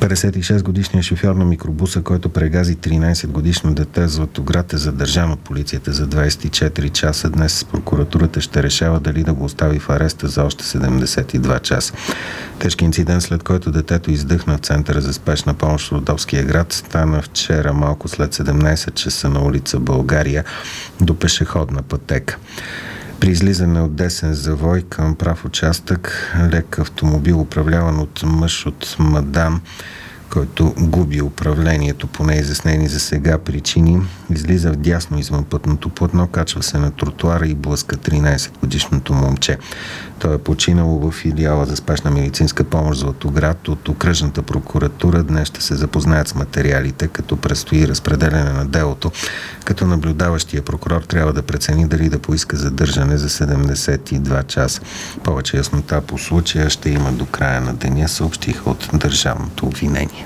56-годишният шофьор на микробуса, който прегази 13-годишно дете в Златоград, е задържан от полицията за 24 часа. Днес прокуратурата ще решава дали да го остави в ареста за още 72 часа. Тежки инцидент, след който детето издъхна в Центъра за спешна помощ в Родопския град, стана вчера малко след 17 часа на улица България до пешеходна пътека. При излизане от десен завой към прав участък, лек автомобил, управляван от мъж от Мадан, който губи управлението по неизяснени за сега причини, излиза вдясно извън пътното платно, качва се на тротуара и блъска 13-годишното момче. Той е починало в филиала за спешна медицинска помощ Златоград. От окръжната прокуратура днес ще се запознаят с материалите, като предстои разпределяне на делото, като наблюдаващия прокурор трябва да прецени дали да поиска задържане за 72 часа. Повече яснота по случая ще има до края на деня, съобщиха от държавното обвинение.